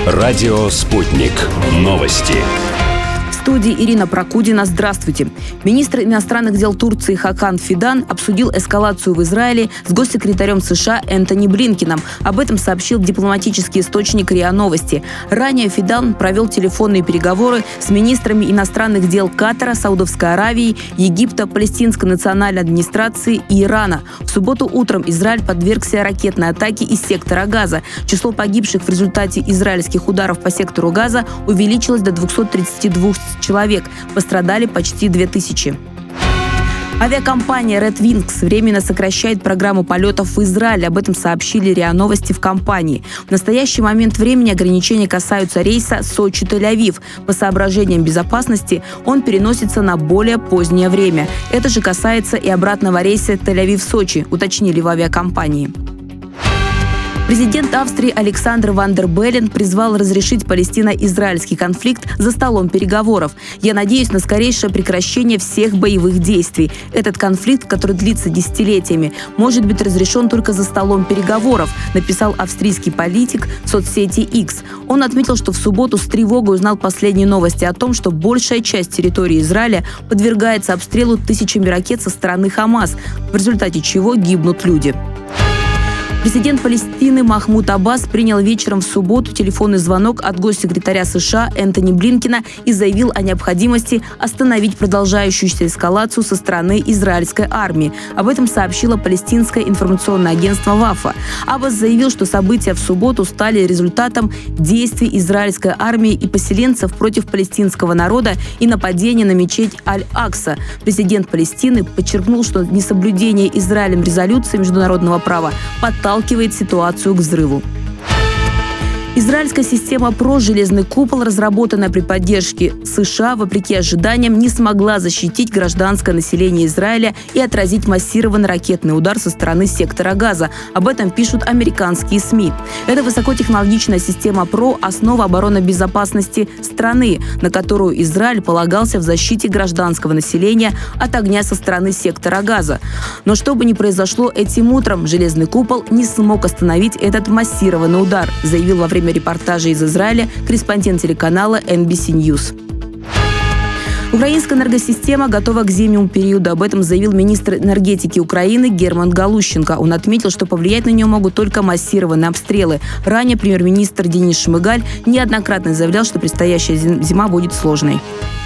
Радио «Спутник». Новости. В студии Ирина Прокудина. Здравствуйте. Министр иностранных дел Турции Хакан Фидан обсудил эскалацию в Израиле с госсекретарем США Энтони Блинкеном. Об этом сообщил дипломатический источник РИА Новости. Ранее Фидан провел телефонные переговоры с министрами иностранных дел Катара, Саудовской Аравии, Египта, Палестинской национальной администрации и Ирана. В субботу утром Израиль подвергся ракетной атаке из сектора Газа. Число погибших в результате израильских ударов по сектору Газа увеличилось до 232 человек. Пострадали почти 2000. Авиакомпания Red Wings временно сокращает программу полетов в Израиль. Об этом сообщили РИА Новости в компании. В настоящий момент времени ограничения касаются рейса Сочи-Тель-Авив. По соображениям безопасности он переносится на более позднее время. Это же касается и обратного рейса Тель-Авив-Сочи, уточнили в авиакомпании. Президент Австрии Александр Ван дер Беллен призвал разрешить палестино-израильский конфликт за столом переговоров. «Я надеюсь на скорейшее прекращение всех боевых действий. Этот конфликт, который длится десятилетиями, может быть разрешен только за столом переговоров», написал австрийский политик в соцсети X. Он отметил, что в субботу с тревогой узнал последние новости о том, что большая часть территории Израиля подвергается обстрелу тысячами ракет со стороны Хамас, в результате чего гибнут люди. Президент Палестины Махмуд Аббас принял вечером в субботу телефонный звонок от госсекретаря США Энтони Блинкена и заявил о необходимости остановить продолжающуюся эскалацию со стороны израильской армии. Об этом сообщило палестинское информационное агентство ВАФА. Аббас заявил, что события в субботу стали результатом действий израильской армии и поселенцев против палестинского народа и нападения на мечеть Аль-Акса. Президент Палестины подчеркнул, что несоблюдение Израилем резолюции международного права подталкивает ситуацию к взрыву. Израильская система ПРО «Железный купол», разработанная при поддержке США, вопреки ожиданиям, не смогла защитить гражданское население Израиля и отразить массированный ракетный удар со стороны сектора Газа. Об этом пишут американские СМИ. Эта высокотехнологичная система ПРО – основа оборонно-безопасности страны, на которую Израиль полагался в защите гражданского населения от огня со стороны сектора Газа. Но что бы ни произошло этим утром, «Железный купол» не смог остановить этот массированный удар, заявил во время репортажа из Израиля корреспондент телеканала NBC News. Украинская энергосистема готова к зимнему периоду. Об этом заявил министр энергетики Украины Герман Галущенко. Он отметил, что повлиять на нее могут только массированные обстрелы. Ранее премьер-министр Денис Шмыгаль неоднократно заявлял, что предстоящая зима будет сложной.